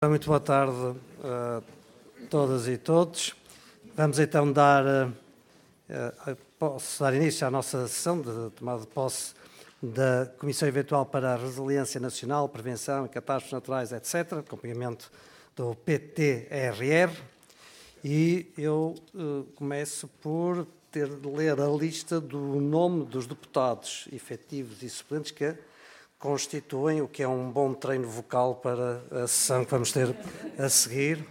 Muito boa tarde a todas e todos. Vamos então dar início à nossa sessão de tomada de posse da Comissão Eventual para a Resiliência Nacional, Prevenção e Catástrofes Naturais, etc., acompanhamento do PTRR. E eu começo por ter de ler a lista do nome dos deputados efetivos e suplentes que constituem o que é um bom treino vocal para a sessão que vamos ter a seguir,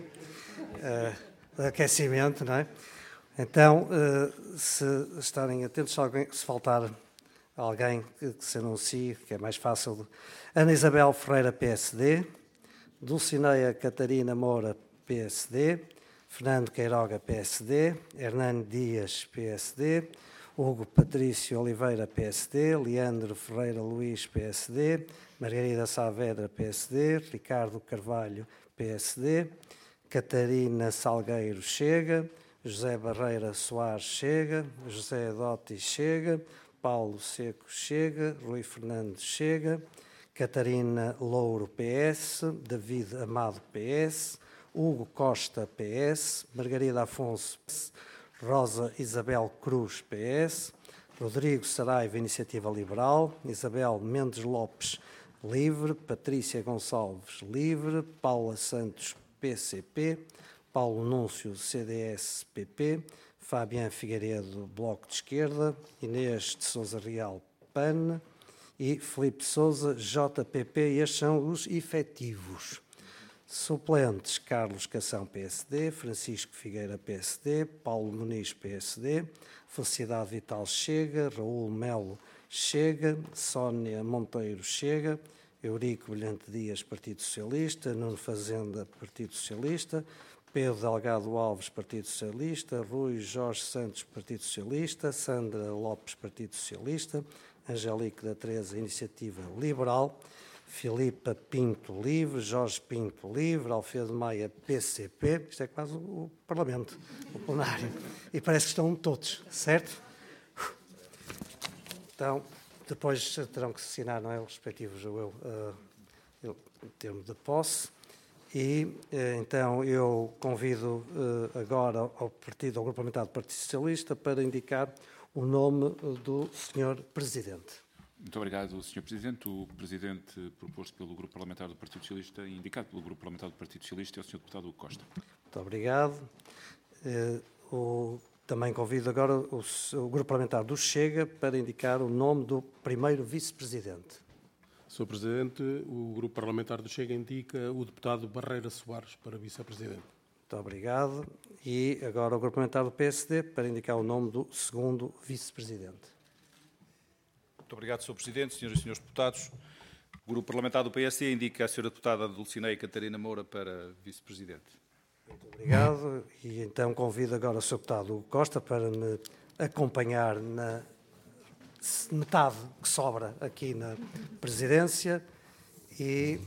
de aquecimento, não é? Então, se estarem atentos, se faltar alguém que se anuncie, que é mais fácil. Ana Isabel Ferreira, PSD, Dulcineia Catarina Moura, PSD, Fernando Queiroga, PSD, Hernani Dias, PSD, Hugo Patrício Oliveira, PSD, Leandro Ferreira Luís, PSD, Margarida Saavedra, PSD, Ricardo Carvalho, PSD, Catarina Salgueiro, Chega, José Barreira Soares, Chega, José Dotti, Chega, Paulo Seco, Chega, Rui Fernandes, Chega, Catarina Louro, PS, David Amado, PS, Hugo Costa, PS, Margarida Afonso, PS, Rosa Isabel Cruz, PS, Rodrigo Saraiva, Iniciativa Liberal, Isabel Mendes Lopes, Livre, Patrícia Gonçalves, Livre, Paula Santos, PCP, Paulo Núncio, CDS-PP, Fabián Figueiredo, Bloco de Esquerda, Inês de Sousa Real, PAN e Filipe Sousa, JPP. Estes são os efetivos. Suplentes: Carlos Cação, PSD, Francisco Figueira, PSD, Paulo Muniz, PSD, Felicidade Vital, Chega, Raul Melo, Chega, Sónia Monteiro, Chega, Eurico Brilhante Dias, Partido Socialista, Nuno Fazenda, Partido Socialista, Pedro Delgado Alves, Partido Socialista, Rui Jorge Santos, Partido Socialista, Sandra Lopes, Partido Socialista, Angelique da Teresa, Iniciativa Liberal, Filipa Pinto, Livre, Jorge Pinto, Livre, Alfredo Maia, PCP, isto é quase o Parlamento, o plenário, e parece que estão todos, certo? Então, depois terão que assinar, não é, os respectivos, o termo de posse, e então eu convido agora ao Grupo Parlamentar do Partido Socialista para indicar o nome do Sr. Presidente. Muito obrigado, Sr. Presidente. O Presidente proposto pelo Grupo Parlamentar do Partido Socialista e indicado pelo Grupo Parlamentar do Partido Socialista é o Sr. Deputado Hugo Costa. Muito obrigado. Também convido agora o Grupo Parlamentar do Chega para indicar o nome do primeiro Vice-Presidente. Sr. Presidente, o Grupo Parlamentar do Chega indica o Deputado Barreira Soares para Vice-Presidente. Muito obrigado. E agora o Grupo Parlamentar do PSD para indicar o nome do segundo Vice-Presidente. Muito obrigado, Sr. Presidente, senhoras e senhores deputados. O Grupo Parlamentar do PSD indica a Sra. Deputada Dulcineia Catarina Moura para Vice-Presidente. Muito obrigado. E então convido agora o Sr. Deputado Hugo Costa para me acompanhar na metade que sobra aqui na Presidência e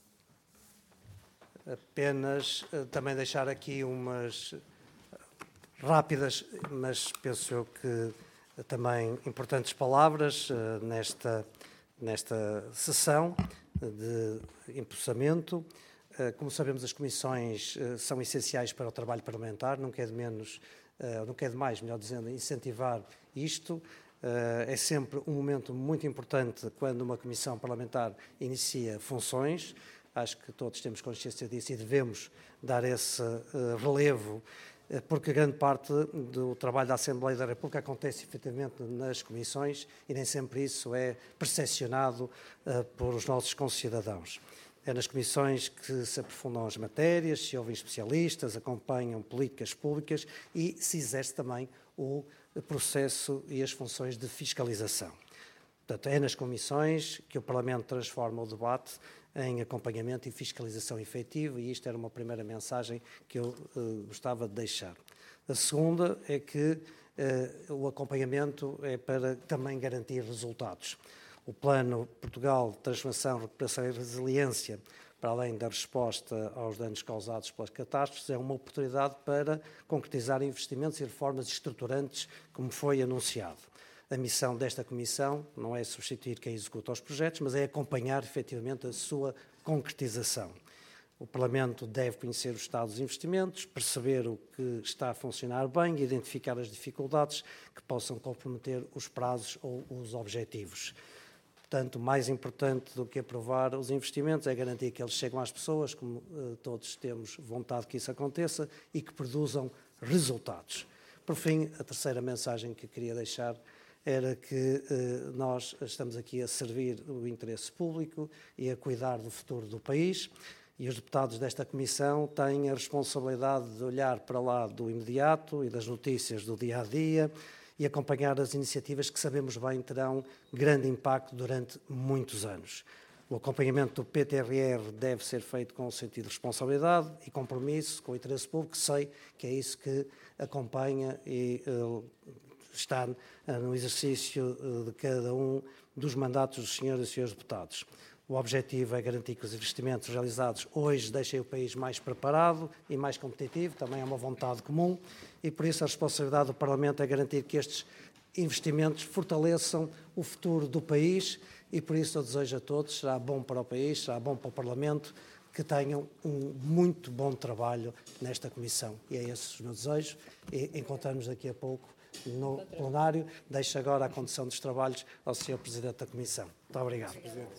apenas também deixar aqui umas rápidas, mas penso eu que também importantes palavras nesta sessão de empossamento. Como sabemos, as comissões são essenciais para o trabalho parlamentar, nunca é de mais, melhor dizendo, incentivar isto. É sempre um momento muito importante quando uma comissão parlamentar inicia funções. Acho que todos temos consciência disso e devemos dar esse relevo, porque grande parte do trabalho da Assembleia da República acontece efetivamente nas comissões e nem sempre isso é percepcionado por os nossos concidadãos. É nas comissões que se aprofundam as matérias, se ouvem especialistas, acompanham políticas públicas e se exerce também o processo e as funções de fiscalização. Portanto, é nas comissões que o Parlamento transforma o debate em acompanhamento e fiscalização efetiva, e isto era uma primeira mensagem que eu gostava de deixar. A segunda é que o acompanhamento é para também garantir resultados. O Plano Portugal de Transformação, Recuperação e Resiliência, para além da resposta aos danos causados pelas catástrofes, é uma oportunidade para concretizar investimentos e reformas estruturantes, como foi anunciado. A missão desta Comissão não é substituir quem executa os projetos, mas é acompanhar efetivamente a sua concretização. O Parlamento deve conhecer o estado dos investimentos, perceber o que está a funcionar bem e identificar as dificuldades que possam comprometer os prazos ou os objetivos. Portanto, mais importante do que aprovar os investimentos é garantir que eles chegam às pessoas, como todos temos vontade que isso aconteça, e que produzam resultados. Por fim, a terceira mensagem que queria deixar era que nós estamos aqui a servir o interesse público e a cuidar do futuro do país, e os deputados desta Comissão têm a responsabilidade de olhar para lá do imediato e das notícias do dia-a-dia e acompanhar as iniciativas que sabemos bem terão grande impacto durante muitos anos. O acompanhamento do PTRR deve ser feito com um sentido de responsabilidade e compromisso com o interesse público, sei que é isso que acompanha e está no exercício de cada um dos mandatos dos senhores e senhores deputados. O objetivo é garantir que os investimentos realizados hoje deixem o país mais preparado e mais competitivo, também é uma vontade comum, e por isso a responsabilidade do Parlamento é garantir que estes investimentos fortaleçam o futuro do país, e por isso eu desejo a todos, será bom para o país, será bom para o Parlamento, que tenham um muito bom trabalho nesta Comissão. E é esse o meu desejo, e encontramos daqui a pouco no plenário. Deixo agora a condução dos trabalhos ao Sr. Presidente da Comissão. Muito obrigado.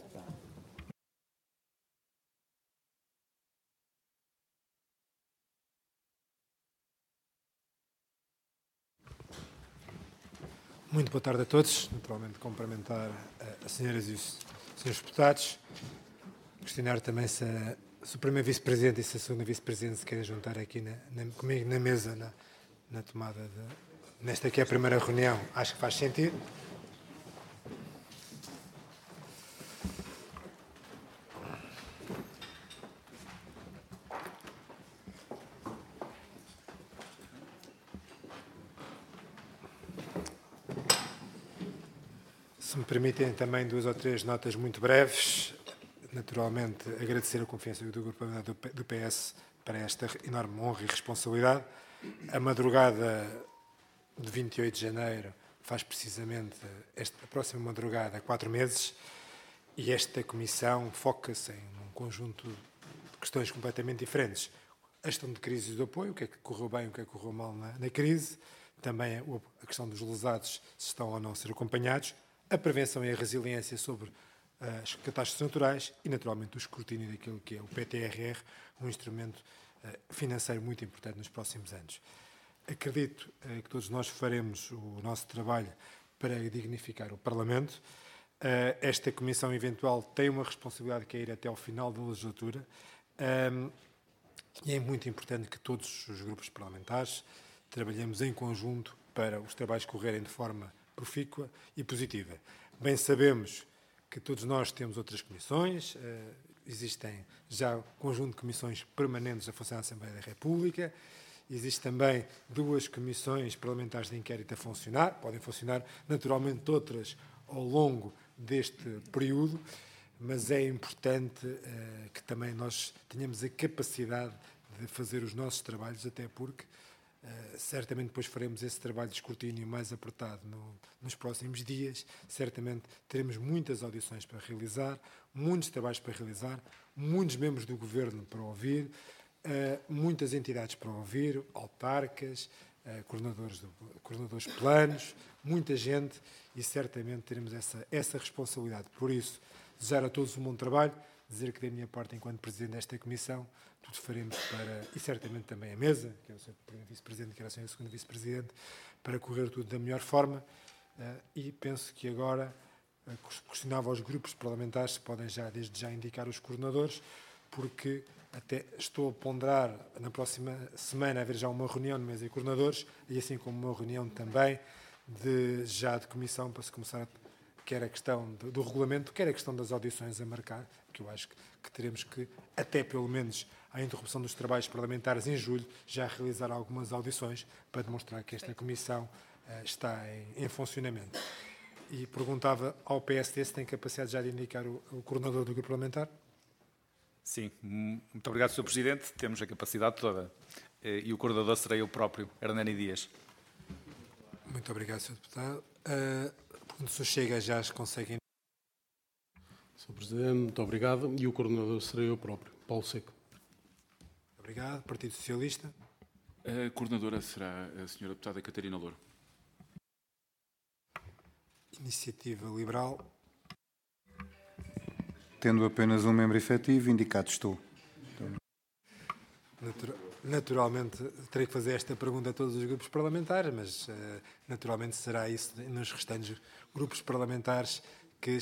Muito boa tarde a todos. Naturalmente, cumprimentar as senhoras e os senhores deputados. Questionar também se o primeiro vice-presidente e se a segunda vice-presidente se querem juntar aqui comigo na mesa, na tomada nesta que é a primeira reunião. Acho que faz sentido. Se me permitem também 2 ou 3 notas muito breves. Naturalmente, agradecer a confiança do Grupo do PS para esta enorme honra e responsabilidade. A madrugada de 28 de janeiro faz precisamente a próxima madrugada 4 meses, e esta Comissão foca-se em um conjunto de questões completamente diferentes. A questão de crise e do apoio, o que é que correu bem, o que é que correu mal na crise, também a questão dos lesados, se estão ou não a ser acompanhados, a prevenção e a resiliência sobre as catástrofes naturais e, naturalmente, o escrutínio daquilo que é o PTRR, um instrumento financeiro muito importante nos próximos anos. Acredito que todos nós faremos o nosso trabalho para dignificar o Parlamento. Esta Comissão eventual tem uma responsabilidade que é ir até ao final da legislatura, e é muito importante que todos os grupos parlamentares trabalhemos em conjunto para os trabalhos correrem de forma profícua e positiva. Bem sabemos que todos nós temos outras comissões, existem já um conjunto de comissões permanentes da Função da Assembleia da República, existem também 2 comissões parlamentares de inquérito a funcionar, podem funcionar naturalmente outras ao longo deste período, mas é importante que também nós tenhamos a capacidade de fazer os nossos trabalhos, até porque certamente depois faremos esse trabalho de escrutínio mais apertado nos próximos dias. Certamente teremos muitas audições para realizar, muitos trabalhos para realizar, muitos membros do Governo para ouvir, muitas entidades para ouvir, autarcas, coordenadores de planos, muita gente, e certamente teremos essa responsabilidade. Por isso, desejar a todos um bom trabalho, dizer que da minha parte, enquanto Presidente desta Comissão, tudo faremos para, e certamente também a mesa, que é o Sr. Primeiro Vice-Presidente, que era o Sr. Segundo Vice-Presidente, para correr tudo da melhor forma, e penso que agora questionava aos grupos parlamentares se podem desde já indicar os coordenadores, porque até estou a ponderar na próxima semana haver já uma reunião de mesa de coordenadores, e assim como uma reunião também de comissão, para se começar quer a questão do regulamento, quer a questão das audições a marcar, que eu acho que teremos que, até pelo menos à interrupção dos trabalhos parlamentares em julho, já realizar algumas audições para demonstrar que esta comissão está em funcionamento. E perguntava ao PSD se tem capacidade já de indicar o coordenador do grupo parlamentar. Sim, muito obrigado, Sr. Presidente. Temos a capacidade toda. E o coordenador serei eu próprio, Hernani Dias. Muito obrigado, Sr. Deputado. Quando se chega, já conseguem. Sr. Presidente, muito obrigado. E o coordenador serei eu próprio, Paulo Seco. Obrigado. Partido Socialista. A coordenadora será a senhora deputada Catarina Louro. Iniciativa Liberal. Tendo apenas um membro efetivo, indicado estou. Naturalmente, terei que fazer esta pergunta a todos os grupos parlamentares, mas naturalmente será isso nos restantes grupos parlamentares que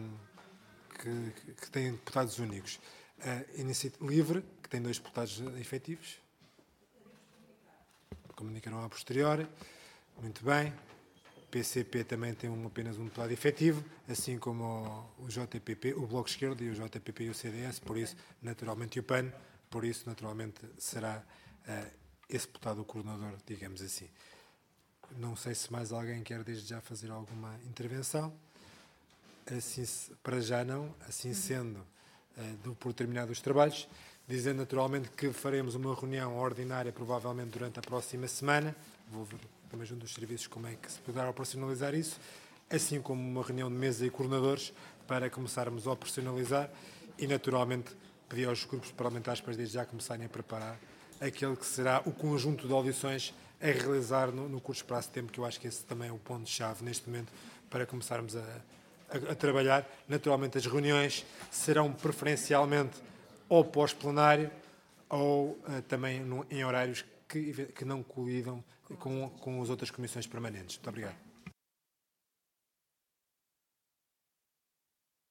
têm deputados únicos. Iniciativa Livre, que tem 2 deputados efetivos. Comunicarão a posteriori. Muito bem. PCP também tem apenas um deputado efetivo, assim como o JPP, o Bloco de Esquerda e o JPP e o CDS, por isso, naturalmente, e o PAN, por isso, naturalmente, será esse deputado o coordenador, digamos assim. Não sei se mais alguém quer desde já fazer alguma intervenção. Assim, para já não. Assim sendo, dou por terminados os trabalhos, dizendo naturalmente que faremos uma reunião ordinária, provavelmente durante a próxima semana. Vou ver também junto dos serviços como é que se poderá operacionalizar isso, assim como uma reunião de mesa e coordenadores para começarmos a operacionalizar e, naturalmente, pedir aos grupos parlamentares para desde já começarem a preparar aquele que será o conjunto de audições a realizar no curto espaço de tempo, que eu acho que esse também é o ponto-chave neste momento para começarmos a trabalhar. Naturalmente, as reuniões serão preferencialmente ou pós-plenário ou também em horários que não colidam com as outras comissões permanentes. Muito obrigado.